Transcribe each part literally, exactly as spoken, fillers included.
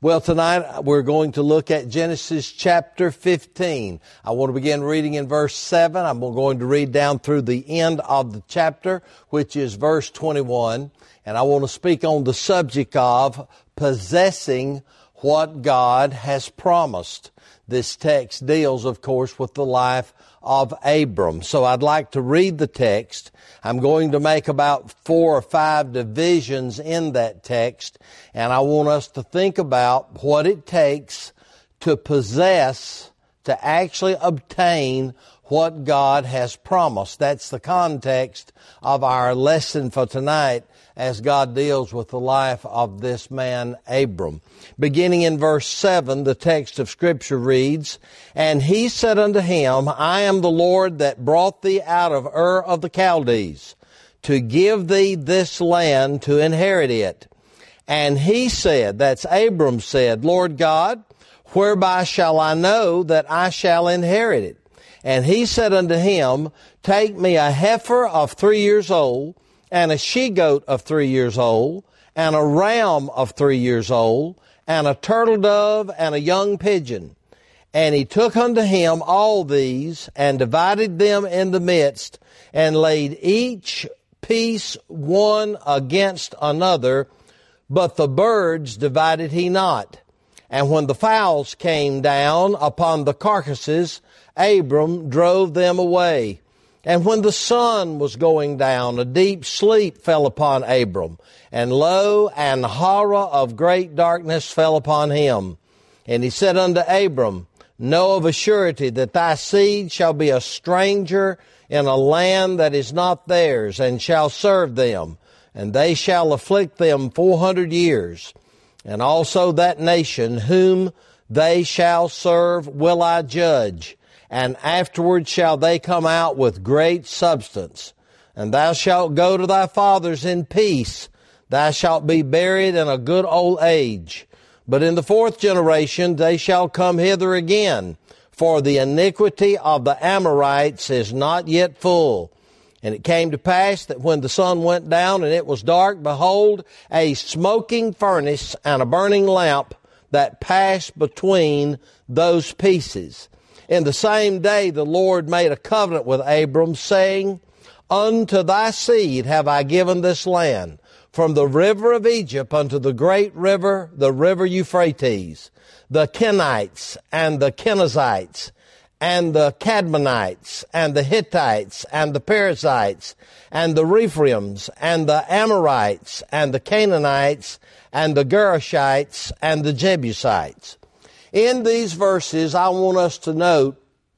Well, tonight we're going to look at Genesis chapter fifteen. I want to begin reading in verse seven. I'm going to read down through the end of the chapter, which is verse twenty-one. And I want to speak on the subject of possessing what God has promised. This text deals, of course, with the life of Abram. So I'd like to read the text. I'm going to make about four or five divisions in that text, and I want us to think about what it takes to possess, to actually obtain what God has promised. That's the context of our lesson for tonight as God deals with the life of this man, Abram. Beginning in verse seven, the text of Scripture reads, "And he said unto him, I am the Lord that brought thee out of Ur of the Chaldees, to give thee this land to inherit it. And he said," that's Abram said, "Lord God, whereby shall I know that I shall inherit it? And he said unto him, Take me a heifer of three years old, and a she-goat of three years old, and a ram of three years old, and a turtle dove, and a young pigeon. And he took unto him all these, and divided them in the midst, and laid each piece one against another, but the birds divided he not. And when the fowls came down upon the carcasses, Abram drove them away. And when the sun was going down, a deep sleep fell upon Abram. And lo, an horror of great darkness fell upon him. And he said unto Abram, Know of a surety that thy seed shall be a stranger in a land that is not theirs, and shall serve them. And they shall afflict them four hundred years. And also that nation whom they shall serve will I judge. And afterward shall they come out with great substance. And thou shalt go to thy fathers in peace. Thou shalt be buried in a good old age. But in the fourth generation they shall come hither again, for the iniquity of the Amorites is not yet full. And it came to pass that when the sun went down and it was dark, behold, a smoking furnace and a burning lamp that passed between those pieces. In the same day the Lord made a covenant with Abram, saying, Unto thy seed have I given this land, from the river of Egypt unto the great river, the river Euphrates, the Kenites and the Kenizzites, and the Cadmonites, and the Hittites, and the Perizzites, and the Rephaims, and the Amorites, and the Canaanites, and the Girgashites, and the Jebusites." In these verses, I want us to note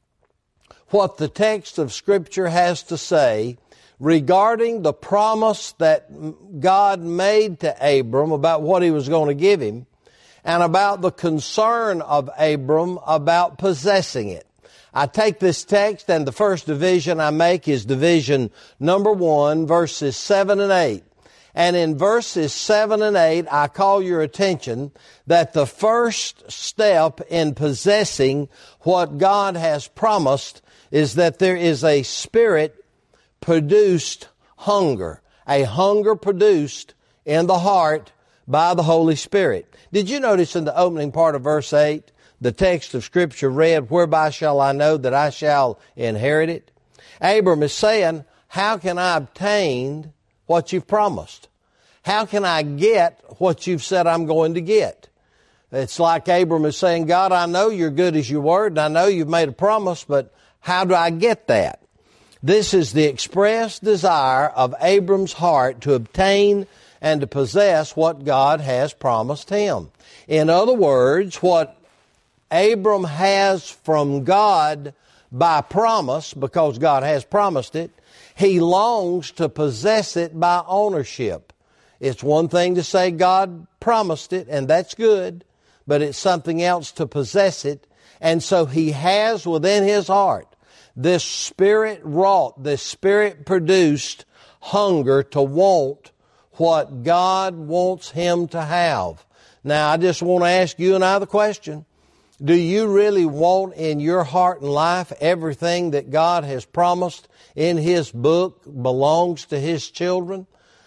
what the text of Scripture has to say regarding the promise that God made to Abram about what he was going to give him, and about the concern of Abram about possessing it. I take this text, and the first division I make is division number one, verses seven and eight. And in verses seven and eight, I call your attention that the first step in possessing what God has promised is that there is a Spirit-produced hunger, a hunger produced in the heart by the Holy Spirit. Did you notice in the opening part of verse eight, the text of Scripture read, "Whereby shall I know that I shall inherit it?" Abram is saying, how can I obtain what you've promised? How can I get what you've said I'm going to get? It's like Abram is saying, God, I know you're good as your word, and I know you've made a promise, but how do I get that? This is the express desire of Abram's heart to obtain and to possess what God has promised him. In other words, what Abram has from God by promise, because God has promised it, he longs to possess it by ownership. It's one thing to say God promised it, and that's good, but it's something else to possess it. And so he has within his heart this Spirit-wrought, this Spirit-produced hunger to want what God wants him to have. Now, I just want to ask you and I the question, do you really want in your heart and life everything that God has promised in His book belongs to His children?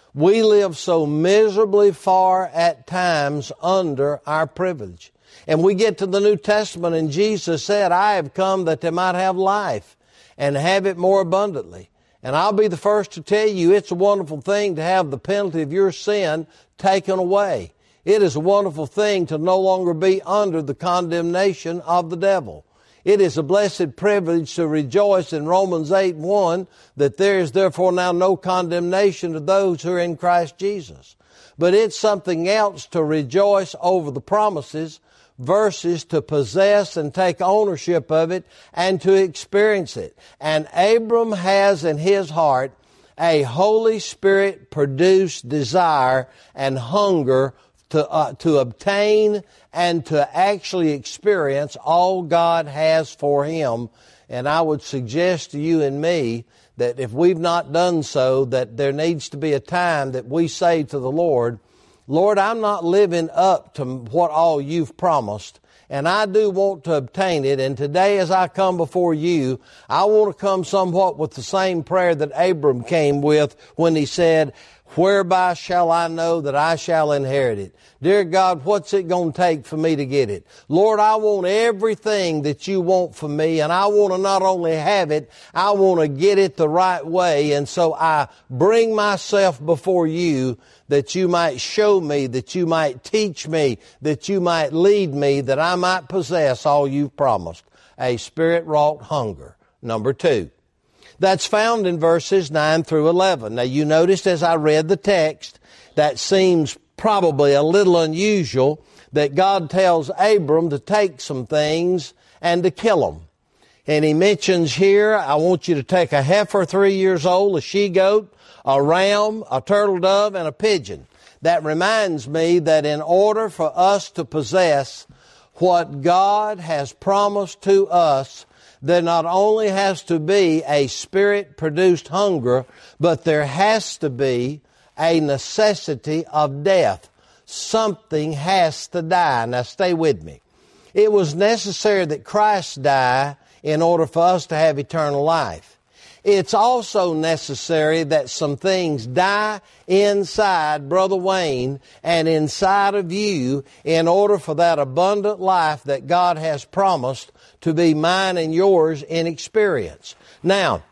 We live so miserably far at times under our privilege. And we get to the New Testament and Jesus said, I have come that they might have life and have it more abundantly. And I'll be the first to tell you it's a wonderful thing to have the penalty of your sin taken away. It is a wonderful thing to no longer be under the condemnation of the devil. It is a blessed privilege to rejoice in Romans eight one that there is therefore now no condemnation to those who are in Christ Jesus. But it's something else to rejoice over the promises versus to possess and take ownership of it and to experience it. And Abram has in his heart a Holy Spirit produced desire and hunger to uh, to obtain and to actually experience all God has for him. And I would suggest to you and me that if we've not done so, that there needs to be a time that we say to the Lord, Lord, I'm not living up to what all you've promised, and I do want to obtain it. And today as I come before you, I want to come somewhat with the same prayer that Abram came with when he said, whereby shall I know that I shall inherit it? Dear God, what's it going to take for me to get it? Lord, I want everything that you want for me, and I want to not only have it, I want to get it the right way. And so I bring myself before you that you might show me, that you might teach me, that you might lead me, that I might possess all you've promised. A Spirit-wrought hunger. Number two. That's found in verses nine through eleven. Now you noticed as I read the text, that seems probably a little unusual that God tells Abram to take some things and to kill them. And he mentions here, I want you to take a heifer three years old, a she-goat, a ram, a turtle dove, and a pigeon. That reminds me that in order for us to possess what God has promised to us, there not only has to be a Spirit-produced hunger, but there has to be a necessity of death. Something has to die. Now stay with me. It was necessary that Christ die in order for us to have eternal life. It's also necessary that some things die inside Brother Wayne and inside of you in order for that abundant life that God has promised to be mine and yours in experience. Now,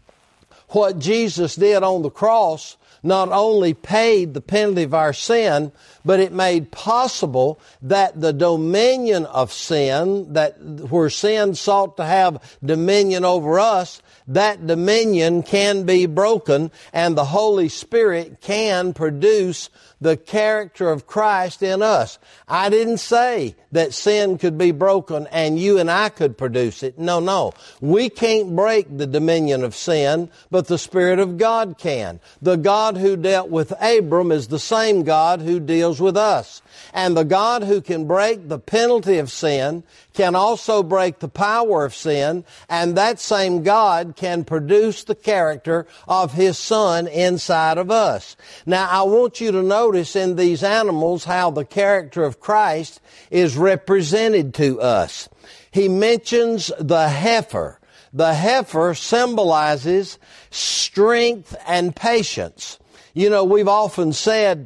what Jesus did on the cross not only paid the penalty of our sin, but it made possible that the dominion of sin, that where sin sought to have dominion over us, that dominion can be broken, and the Holy Spirit can produce the character of Christ in us. I didn't say that sin could be broken and you and I could produce it. No, no. We can't break the dominion of sin, but the Spirit of God can. The God who dealt with Abram is the same God who deals with us. And the God who can break the penalty of sin can also break the power of sin, and that same God can produce the character of His Son inside of us. Now, I want you to notice in these animals how the character of Christ is represented to us. He mentions the heifer. The heifer symbolizes strength and patience. You know, we've often said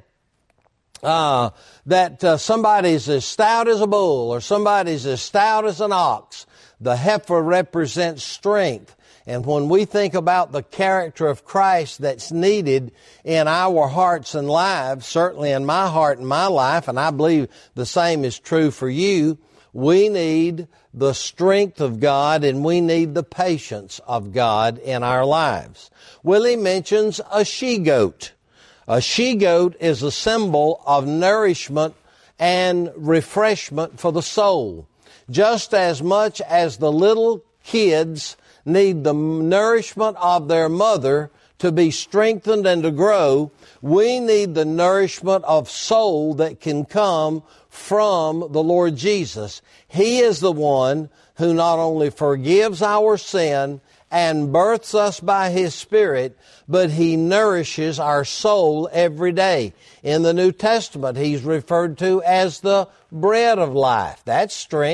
uh, that uh, somebody's as stout as a bull or somebody's as stout as an ox. The heifer represents strength. And when we think about the character of Christ that's needed in our hearts and lives, certainly in my heart and my life, and I believe the same is true for you, we need the strength of God and we need the patience of God in our lives. Well, he mentions a she-goat. A she-goat is a symbol of nourishment and refreshment for the soul. Just as much as the little kids need the nourishment of their mother to be strengthened and to grow, we need the nourishment of soul that can come from the Lord Jesus. He is the one who not only forgives our sin and births us by His Spirit, but He nourishes our soul every day. In the New Testament, He's referred to as the bread of life. That's strength.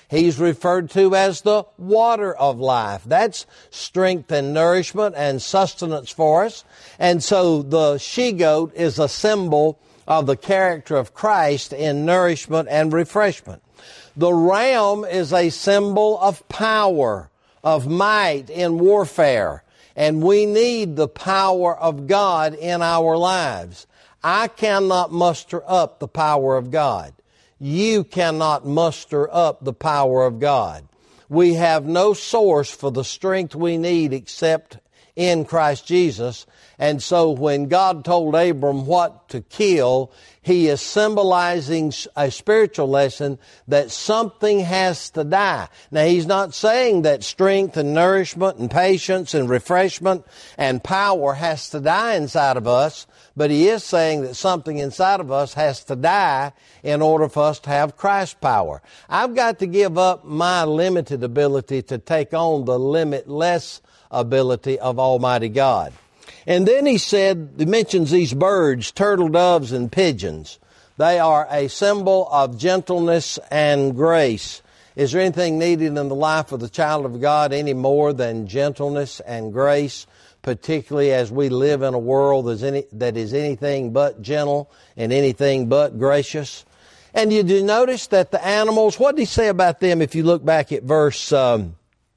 He's referred to as the water of life. That's strength and nourishment and sustenance for us. And so the she-goat is a symbol of the character of Christ in nourishment and refreshment. The ram is a symbol of power, of might in warfare. And we need the power of God in our lives. I cannot muster up the power of God. You cannot muster up the power of God. We have no source for the strength we need except in Christ Jesus. And so when God told Abram what to kill, He is symbolizing a spiritual lesson that something has to die. Now, He's not saying that strength and nourishment and patience and refreshment and power has to die inside of us, but He is saying that something inside of us has to die in order for us to have Christ's power. I've got to give up my limited ability to take on the limitless ability of Almighty God. And then he said, he mentions these birds, turtle doves and pigeons. They are a symbol of gentleness and grace. Is there anything needed in the life of the child of God any more than gentleness and grace, particularly as we live in a world that is anything but gentle and anything but gracious? And you do notice that the animals, what did he say about them if you look back at verse um,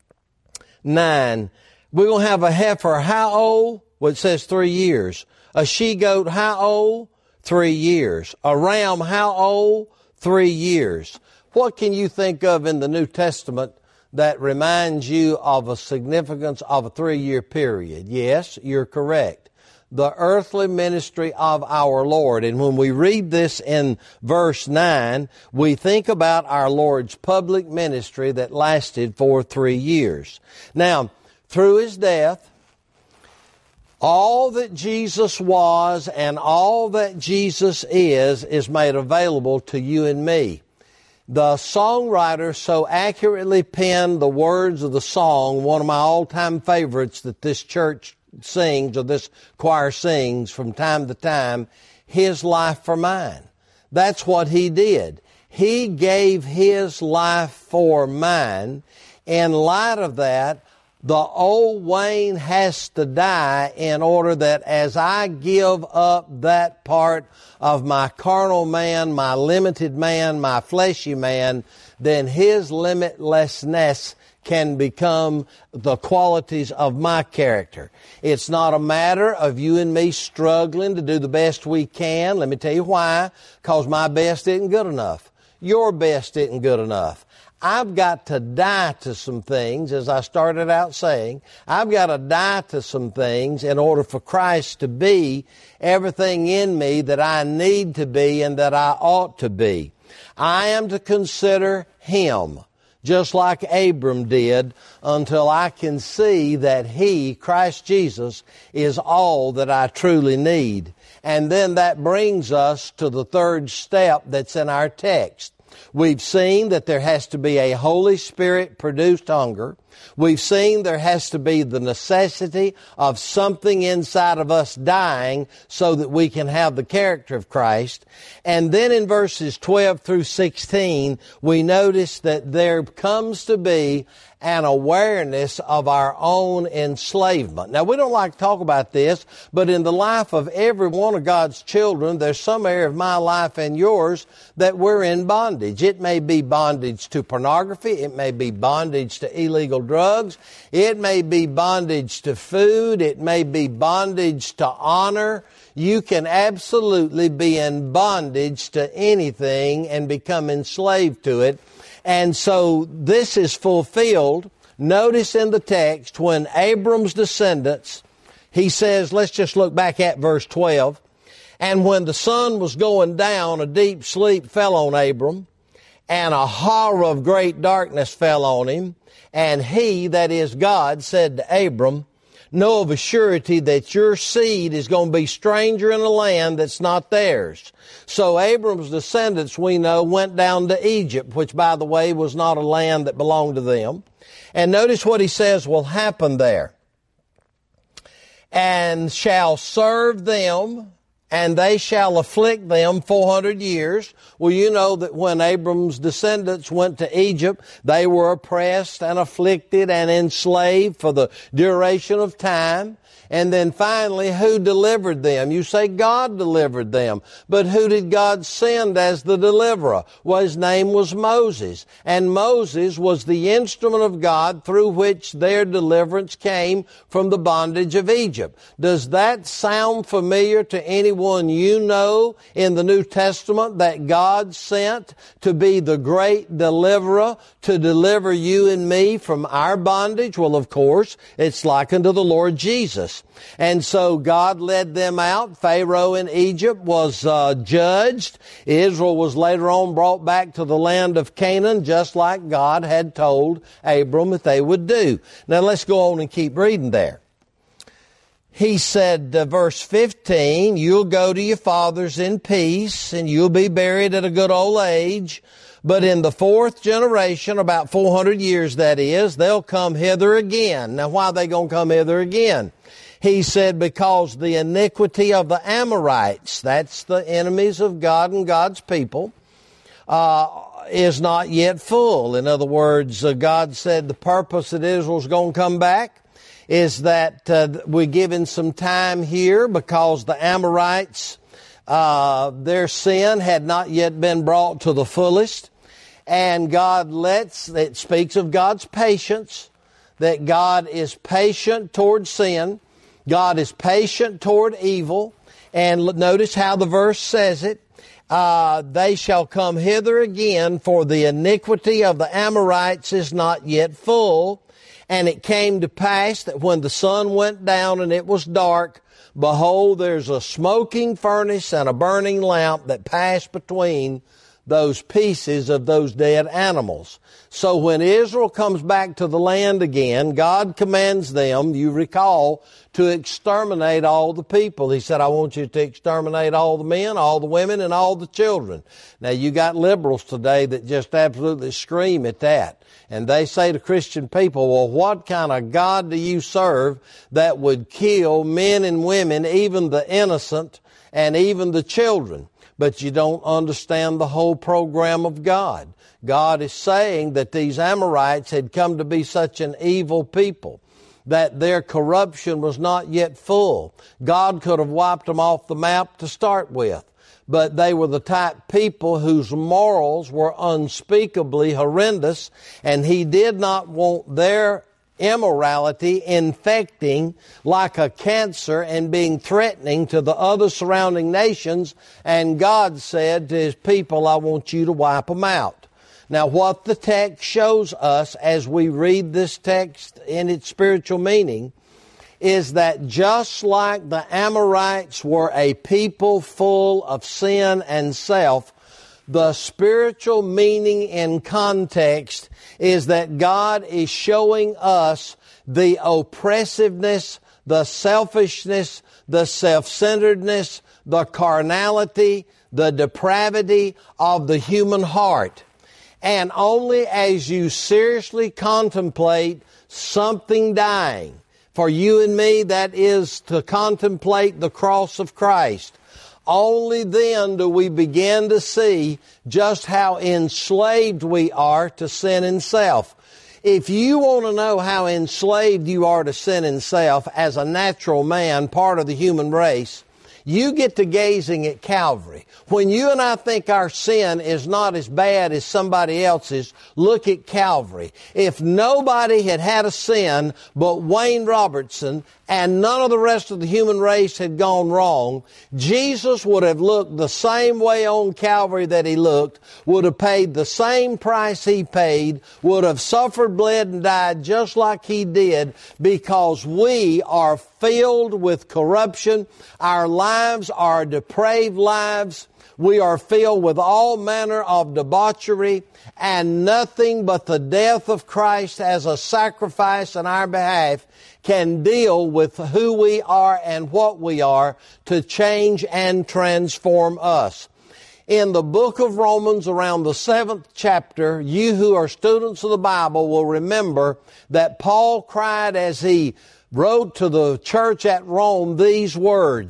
nine? We're going to have a heifer, how old? Well, it says three years. A she-goat, how old? Three years. A ram, how old? Three years. What can you think of in the New Testament that reminds you of a significance of a three-year period? Yes, you're correct. The earthly ministry of our Lord. And when we read this in verse nine, we think about our Lord's public ministry that lasted for three years. Now, through His death, all that Jesus was and all that Jesus is, is made available to you and me. The songwriter so accurately penned the words of the song, one of my all-time favorites that this church sings, or this choir sings from time to time, His life for mine. That's what He did. He gave His life for mine. In light of that, the old Wayne has to die in order that as I give up that part of my carnal man, my limited man, my fleshy man, then his limitlessness can become the qualities of my character. It's not a matter of you and me struggling to do the best we can. Let me tell you why. Because my best isn't good enough. Your best isn't good enough. I've got to die to some things, as I started out saying. I've got to die to some things in order for Christ to be everything in me that I need to be and that I ought to be. I am to consider Him, just like Abram did, until I can see that He, Christ Jesus, is all that I truly need. And then that brings us to the third step that's in our text. We've seen that there has to be a Holy Spirit-produced hunger. We've seen there has to be the necessity of something inside of us dying so that we can have the character of Christ. And then in verses twelve through sixteen, we notice that there comes to be an awareness of our own enslavement. Now, we don't like to talk about this, but in the life of every one of God's children, there's some area of my life and yours that we're in bondage. It may be bondage to pornography. It may be bondage to illegal drugs. It may be bondage to food. It may be bondage to honor. You can absolutely be in bondage to anything and become enslaved to it. And so this is fulfilled. Notice in the text when Abram's descendants, he says, let's just look back at verse twelve. And when the sun was going down, a deep sleep fell on Abram, and a horror of great darkness fell on him. And He, that is God, said to Abram, know of a surety that your seed is going to be stranger in a land that's not theirs. So Abram's descendants, we know, went down to Egypt, which, by the way, was not a land that belonged to them. And notice what he says will happen there. And shall serve them and they shall afflict them four hundred years. Well, you know that when Abram's descendants went to Egypt, they were oppressed and afflicted and enslaved for the duration of time. And then finally, who delivered them? You say God delivered them. But who did God send as the deliverer? Well, his name was Moses. And Moses was the instrument of God through which their deliverance came from the bondage of Egypt. Does that sound familiar to anyone you know in the New Testament that God sent to be the great deliverer to deliver you and me from our bondage? Well, of course, it's like unto the Lord Jesus. And so God led them out. Pharaoh in Egypt was uh, judged. Israel was later on brought back to the land of Canaan, just like God had told Abram that they would do. Now let's go on and keep reading there. He said, uh, verse fifteen, you'll go to your fathers in peace, and you'll be buried at a good old age. But in the fourth generation, about four hundred years that is, they'll come hither again. Now why are they going to come hither again? He said, because the iniquity of the Amorites, that's the enemies of God and God's people, uh, is not yet full. In other words, uh, God said the purpose that Israel's going to come back is that uh, we're given some time here because the Amorites, uh, their sin had not yet been brought to the fullest. And God lets, it speaks of God's patience, that God is patient toward sin. God is patient toward evil. And notice how the verse says it. Uh, they shall come hither again, for the iniquity of the Amorites is not yet full. And it came to pass that when the sun went down and it was dark, behold, there's a smoking furnace and a burning lamp that passed between those pieces of those dead animals. So when Israel comes back to the land again, God commands them, you recall, to exterminate all the people. He said, I want you to exterminate all the men, all the women, and all the children. Now you got liberals today that just absolutely scream at that. And they say to Christian people, well, what kind of God do you serve that would kill men and women, even the innocent, and even the children? But you don't understand the whole program of God. God is saying that these Amorites had come to be such an evil people, that their corruption was not yet full. God could have wiped them off the map to start with, but they were the type people whose morals were unspeakably horrendous, and He did not want their immorality infecting like a cancer and being threatening to the other surrounding nations. And God said to His people, I want you to wipe them out. Now what the text shows us as we read this text in its spiritual meaning is that just like the Amorites were a people full of sin and self, the spiritual meaning in context is that God is showing us the oppressiveness, the selfishness, the self-centeredness, the carnality, the depravity of the human heart. And only as you seriously contemplate something dying, for you and me, that is to contemplate the cross of Christ, only then do we begin to see just how enslaved we are to sin and self. If you want to know how enslaved you are to sin and self as a natural man, part of the human race, you get to gazing at Calvary. When you and I think our sin is not as bad as somebody else's, look at Calvary. If nobody had had a sin but Wayne Robertson and none of the rest of the human race had gone wrong, Jesus would have looked the same way on Calvary that He looked, would have paid the same price He paid, would have suffered, bled, and died just like He did, because we are filled with corruption. Our lives are depraved lives. We are filled with all manner of debauchery, and nothing but the death of Christ as a sacrifice on our behalf can deal with who we are and what we are to change and transform us. In the book of Romans, around the seventh chapter, you who are students of the Bible will remember that Paul cried as he wrote to the church at Rome these words,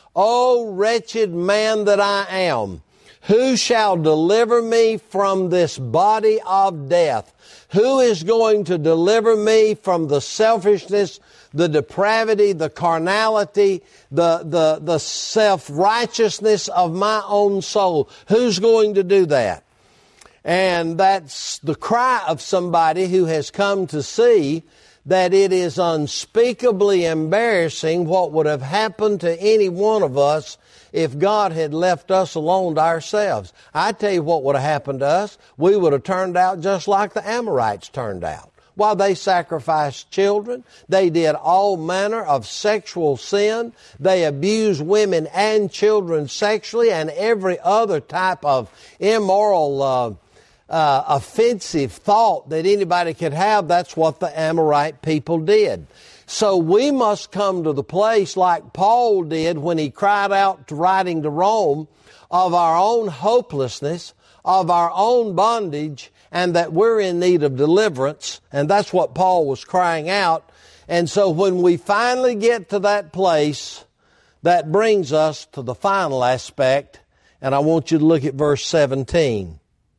O wretched man that I am, who shall deliver me from this body of death? Who is going to deliver me from the selfishness, the depravity, the carnality, the, the, the self-righteousness of my own soul? Who's going to do that? And that's the cry of somebody who has come to see that it is unspeakably embarrassing what would have happened to any one of us if God had left us alone to ourselves. I tell you what would have happened to us. We would have turned out just like the Amorites turned out. While they sacrificed children, they did all manner of sexual sin. They abused women and children sexually and every other type of immoral uh, Uh, offensive thought that anybody could have. That's what the Amorite people did. So we must come to the place like Paul did when he cried out to writing to Rome of our own hopelessness, of our own bondage, and that we're in need of deliverance. And that's what Paul was crying out. And so when we finally get to that place, that brings us to the final aspect. And I want you to look at verse seventeen.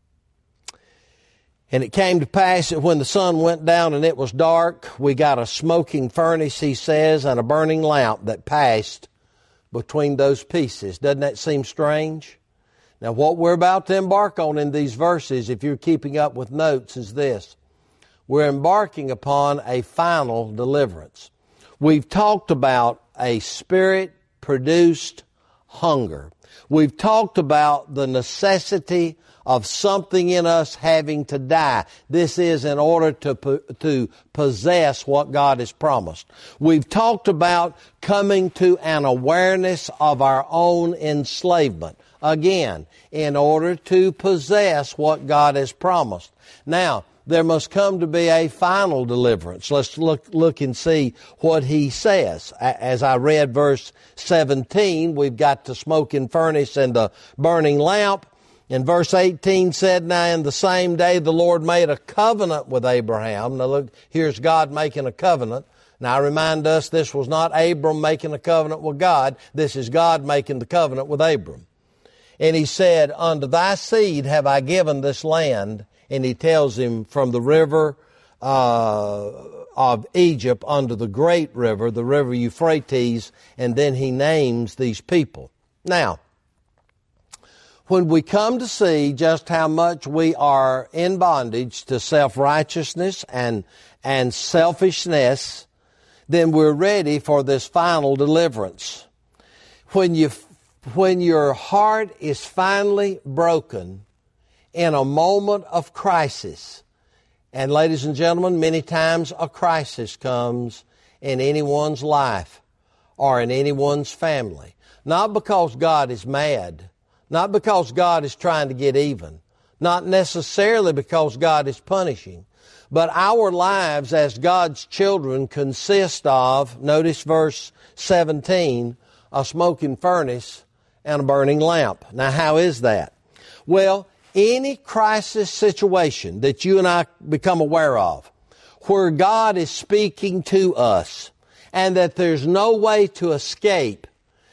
And it came to pass that when the sun went down and it was dark, we got a smoking furnace, he says, and a burning lamp that passed between those pieces. Doesn't that seem strange? Now, what we're about to embark on in these verses, if you're keeping up with notes, is this. We're embarking upon a final deliverance. We've talked about a Spirit-produced hunger. We've talked about the necessity of something in us having to die. This is in order to to possess what God has promised. We've talked about coming to an awareness of our own enslavement. Again, in order to possess what God has promised. Now, there must come to be a final deliverance. Let's look look and see what he says. As I read verse seventeen, we've got the smoking furnace and the burning lamp. And verse eighteen said, now in the same day the Lord made a covenant with Abraham. Now look, here's God making a covenant. Now I remind us this was not Abram making a covenant with God. This is God making the covenant with Abram. And he said, unto thy seed have I given this land. And he tells him from the river uh, of Egypt unto the great river, the river Euphrates, and then he names these people. Now, when we come to see just how much we are in bondage to self-righteousness and, and selfishness, then we're ready for this final deliverance. When you, when your heart is finally broken in a moment of crisis, and ladies and gentlemen, many times a crisis comes in anyone's life or in anyone's family. Not because God is mad, not because God is trying to get even, not necessarily because God is punishing, but our lives as God's children consist of, notice verse seventeen, a smoking furnace and a burning lamp. Now, how is that? Well, any crisis situation that you and I become aware of, where God is speaking to us and that there's no way to escape,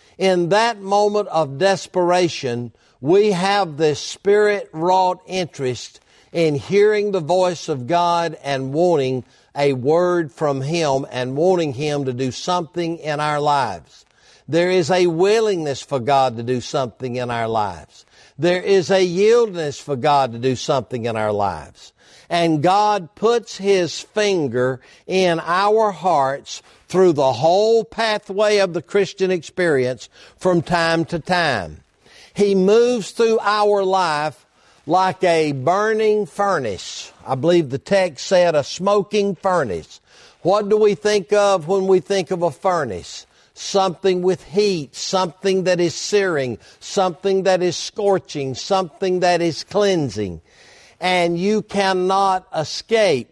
in that moment of desperation, we have this Spirit-wrought interest in hearing the voice of God and wanting a word from Him and wanting Him to do something in our lives. There is a willingness for God to do something in our lives. There is a yieldness for God to do something in our lives. And God puts His finger in our hearts through the whole pathway of the Christian experience from time to time. He moves through our life like a burning furnace. I believe the text said a smoking furnace. What do we think of when we think of a furnace? Something with heat, something that is searing, something that is scorching, something that is cleansing. And you cannot escape.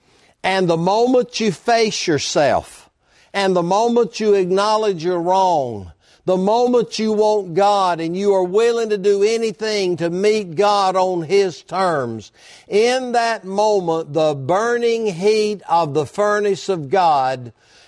And the moment you face yourself, and the moment you acknowledge you're wrong, the moment you want God and you are willing to do anything to meet God on His terms, in that moment, the burning heat of the furnace of God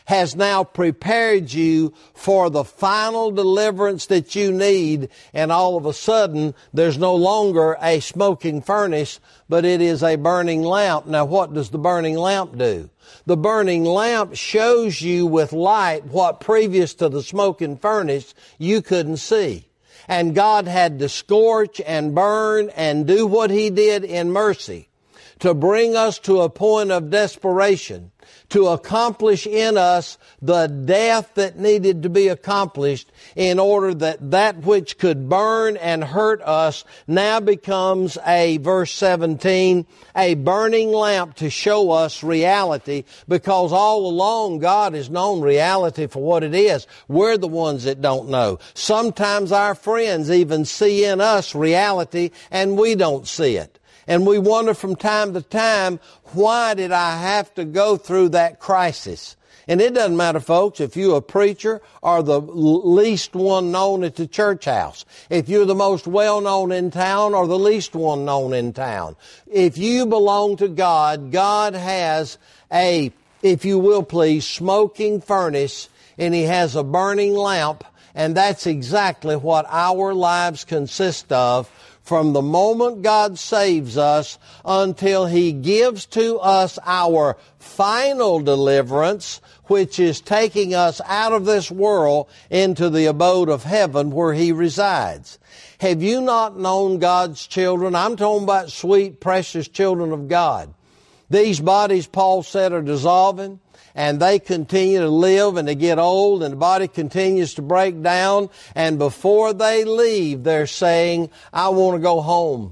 has now prepared you for the final deliverance that you need, and all of a sudden there's no longer a smoking furnace, but it is a burning lamp. Now, what does the burning lamp do? The burning lamp shows you with light what previous to the smoking furnace you couldn't see. And God had to scorch and burn and do what He did in mercy to bring us to a point of desperation, to accomplish in us the death that needed to be accomplished in order that that which could burn and hurt us now becomes a, verse seventeen, a burning lamp to show us reality, because all along God has known reality for what it is. We're the ones that don't know. Sometimes our friends even see in us reality and we don't see it. And we wonder from time to time, why did I have to go through that crisis? And it doesn't matter, folks, if you're a preacher or the least one known at the church house. If you're the most well-known in town or the least one known in town. If you belong to God, God has a, if you will please, smoking furnace, and He has a burning lamp, and that's exactly what our lives consist of. From the moment God saves us until He gives to us our final deliverance, which is taking us out of this world into the abode of heaven where He resides. Have you not known God's children? I'm talking about sweet, precious children of God. These bodies, Paul said, are dissolving, and they continue to live and to get old, and the body continues to break down. And before they leave, they're saying, I want to go home.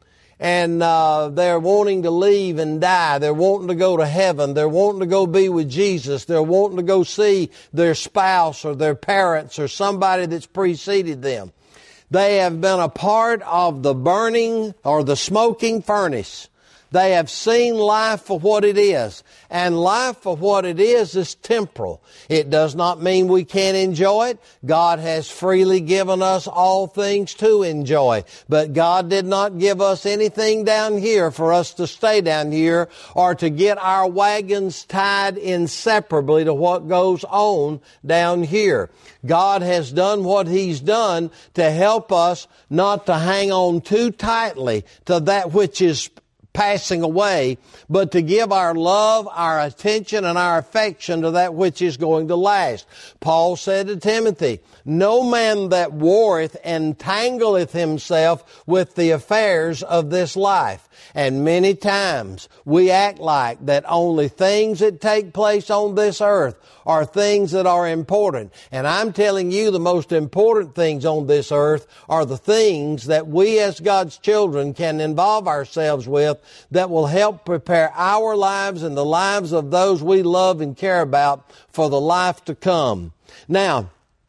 And uh, they're wanting to leave and die. They're wanting to go to heaven. They're wanting to go be with Jesus. They're wanting to go see their spouse or their parents or somebody that's preceded them. They have been a part of the burning or the smoking furnace. They have seen life for what it is. And life for what it is is temporal. It does not mean we can't enjoy it. God has freely given us all things to enjoy. But God did not give us anything down here for us to stay down here or to get our wagons tied inseparably to what goes on down here. God has done what He's done to help us not to hang on too tightly to that which is passing away, but to give our love, our attention, and our affection to that which is going to last. Paul said to Timothy, no man that warreth entangleth himself with the affairs of this life. And many times we act like that only things that take place on this earth are things that are important. And I'm telling you, the most important things on this earth are the things that we as God's children can involve ourselves with that will help prepare our lives and the lives of those we love and care about for the life to come. Now,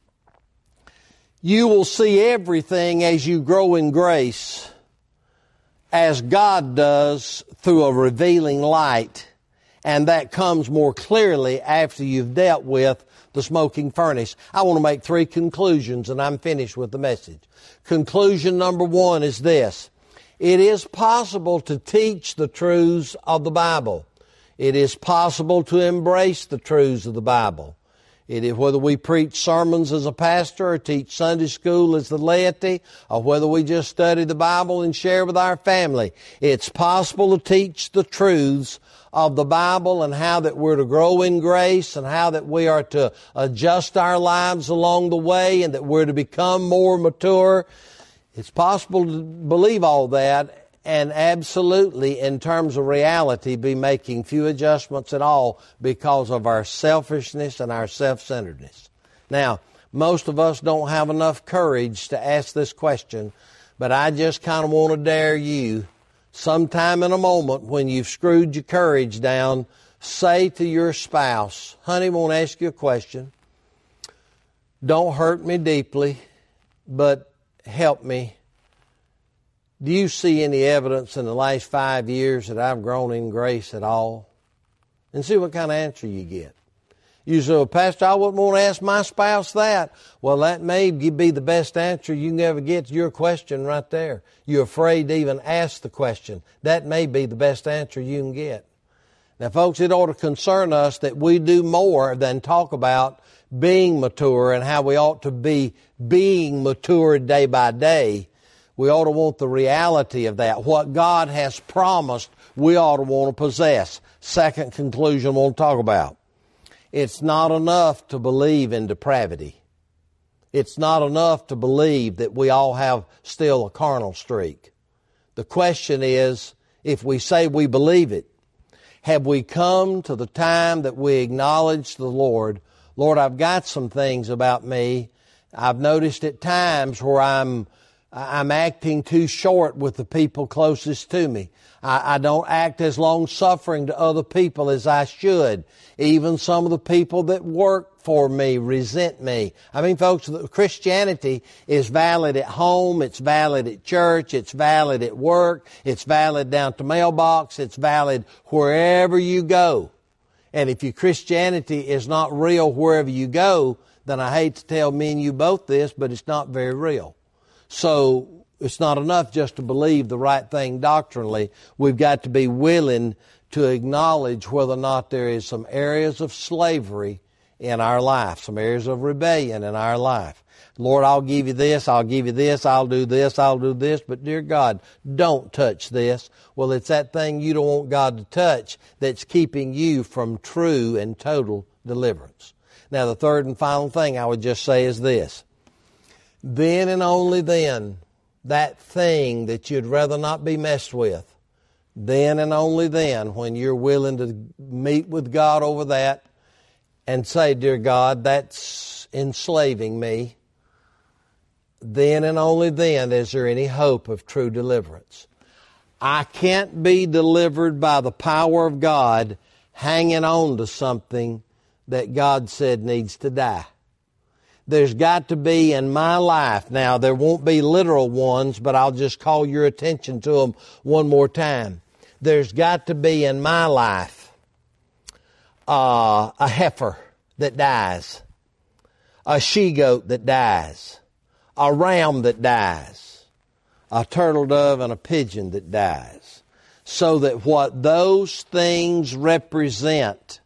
you will see everything as you grow in grace, as God does through a revealing light. And that comes more clearly after you've dealt with the smoking furnace. I want to make three conclusions, and I'm finished with the message. Conclusion number one is this. It is possible to teach the truths of the Bible. It is possible to embrace the truths of the Bible. It is whether we preach sermons as a pastor or teach Sunday school as the laity, or whether we just study the Bible and share with our family. It's possible to teach the truths of the Bible and how that we're to grow in grace and how that we are to adjust our lives along the way and that we're to become more mature. It's possible to believe all that and absolutely, in terms of reality, be making few adjustments at all because of our selfishness and our self-centeredness. Now, most of us don't have enough courage to ask this question, but I just kind of want to dare you, sometime in a moment when you've screwed your courage down, say to your spouse, honey, I want to ask you a question. Don't hurt me deeply, but help me. Do you see any evidence in the last five years that I've grown in grace at all? And see what kind of answer you get. You say, well, Pastor, I wouldn't want to ask my spouse that. Well, that may be the best answer you can ever get to your question right there. You're afraid to even ask the question. That may be the best answer you can get. Now, folks, it ought to concern us that we do more than talk about being mature and how we ought to be being mature day by day. We ought to want the reality of that. What God has promised, we ought to want to possess. Second conclusion we'll talk about. It's not enough to believe in depravity. It's not enough to believe that we all have still a carnal streak. The question is, if we say we believe it, have we come to the time that we acknowledge the Lord? Lord, I've got some things about me. I've noticed at times where I'm I'm acting too short with the people closest to me. I, I don't act as long-suffering to other people as I should. Even some of the people that work for me resent me. I mean, folks, Christianity is valid at home, it's valid at church, it's valid at work, it's valid down to mailbox, it's valid wherever you go. And if your Christianity is not real wherever you go, then I hate to tell me and you both this, but it's not very real. So it's not enough just to believe the right thing doctrinally. We've got to be willing to acknowledge whether or not there is some areas of slavery in our life, some areas of rebellion in our life. Lord, I'll give you this, I'll give you this, I'll do this, I'll do this, but dear God, don't touch this. Well, it's that thing you don't want God to touch that's keeping you from true and total deliverance. Now, the third and final thing I would just say is this. Then and only then, that thing that you'd rather not be messed with, then and only then, when you're willing to meet with God over that and say, dear God, that's enslaving me, then and only then is there any hope of true deliverance. I can't be delivered by the power of God hanging on to something that God said needs to die. There's got to be in my life, now there won't be literal ones, but I'll just call your attention to them one more time. There's got to be in my life uh, a heifer that dies, a she-goat that dies, a ram that dies, a turtle dove and a pigeon that dies, so that what those things represent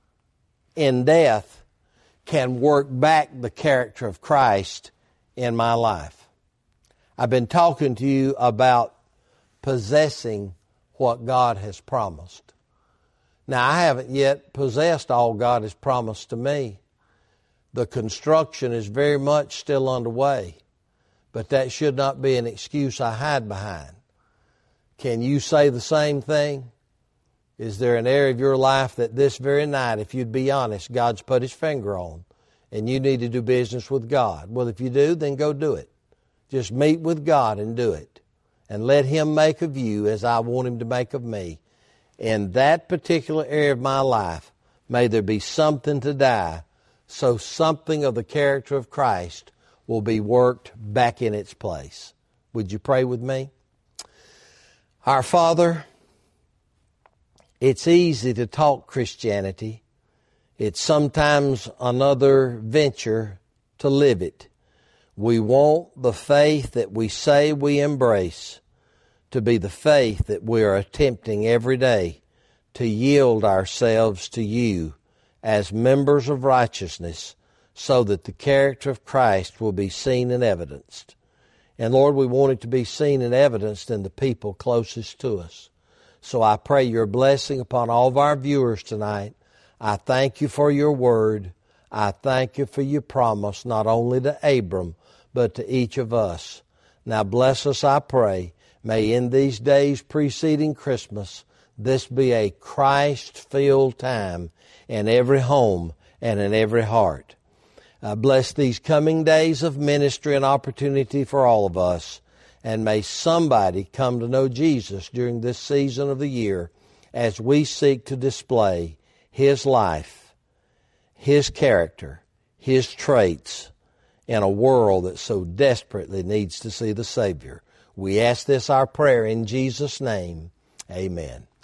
in death can work back the character of Christ in my life. I've been talking to you about possessing what God has promised. Now, I haven't yet possessed all God has promised to me. The construction is very much still underway, but that should not be an excuse I hide behind. Can you say the same thing? Is there an area of your life that this very night, if you'd be honest, God's put His finger on, and you need to do business with God? Well, if you do, then go do it. Just meet with God and do it. And let Him make of you as I want Him to make of me. In that particular area of my life, may there be something to die, so something of the character of Christ will be worked back in its place. Would you pray with me? Our Father, it's easy to talk Christianity. It's sometimes another venture to live it. We want the faith that we say we embrace to be the faith that we are attempting every day to yield ourselves to you as members of righteousness so that the character of Christ will be seen and evidenced. And Lord, we want it to be seen and evidenced in the people closest to us. So I pray your blessing upon all of our viewers tonight. I thank you for your word. I thank you for your promise, not only to Abram, but to each of us. Now bless us, I pray. May in these days preceding Christmas, this be a Christ-filled time in every home and in every heart. Uh, bless these coming days of ministry and opportunity for all of us. And may somebody come to know Jesus during this season of the year as we seek to display His life, His character, His traits in a world that so desperately needs to see the Savior. We ask this our prayer in Jesus' name. Amen.